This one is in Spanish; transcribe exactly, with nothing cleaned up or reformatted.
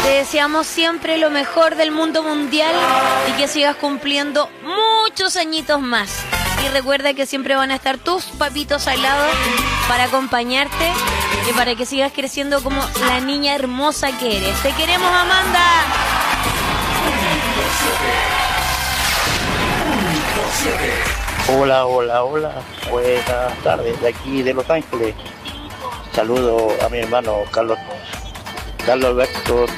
Te deseamos siempre lo mejor del mundo mundial y que sigas cumpliendo muchos añitos más. Y recuerda que siempre van a estar tus papitos al lado para acompañarte y para que sigas creciendo como la niña hermosa que eres. ¡Te queremos, Amanda! Hola, hola, hola. Buenas tardes, de aquí de Los Ángeles. Saludo a mi hermano Carlos, Carlos Alberto